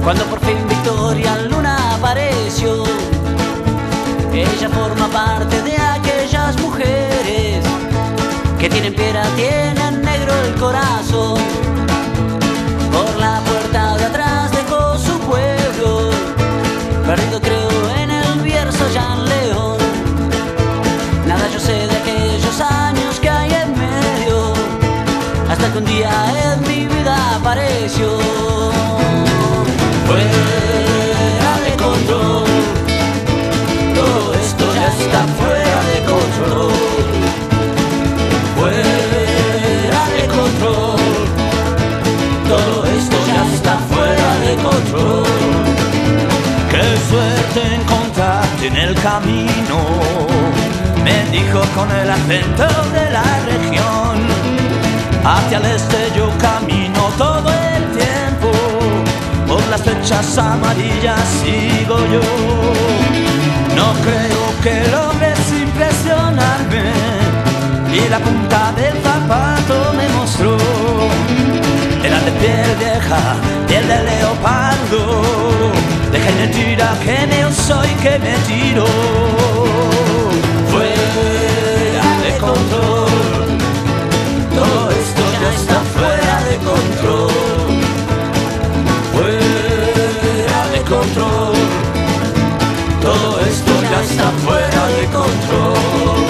Cuando por fin Victoria Luna apareció, ella forma parte de aquellas mujeres que tienen piedra, tienen negro el corazón. Por la puerta de atrás dejó su pueblo, perdido creo en el Bierzo Jean León. Nada yo sé de aquellos años que hay en medio, hasta que un día en mi vida apareció. Fuera de control, todo esto ya está fuera de control. Fuera de control, todo esto ya está fuera de control. Qué suerte encontrarte en el camino, me dijo con el acento de la región. Hacia el este yo camino todo el tiempo, por las flechas amarillas sigo yo. No creo que logres impresionarme, y la punta del zapato me mostró. Era de piel vieja, piel de leopardo, de mentira que me soy, que me tiro. Fuera de control, todo esto ya está fuera de control. Fuera de control, todo esto ya está fuera de control.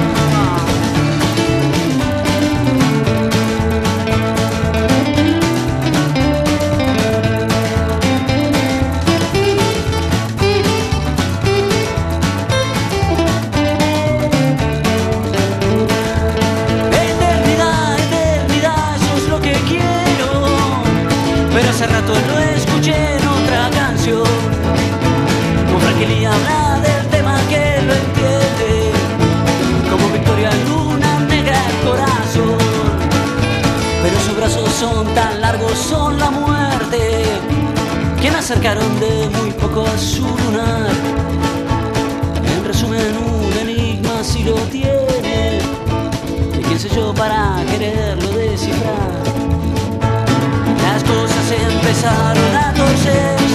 Pero hace rato lo escuché en otra canción. Con Franquilí habla del tema que lo entiende, como Victoria Luna, negra el corazón. Pero sus brazos son tan largos, son la muerte, que me acercaron de muy poco a su lunar. En resumen, un enigma si lo tiene, y quién sé yo para quererlo descifrar. Las cosas empezaron a torcer.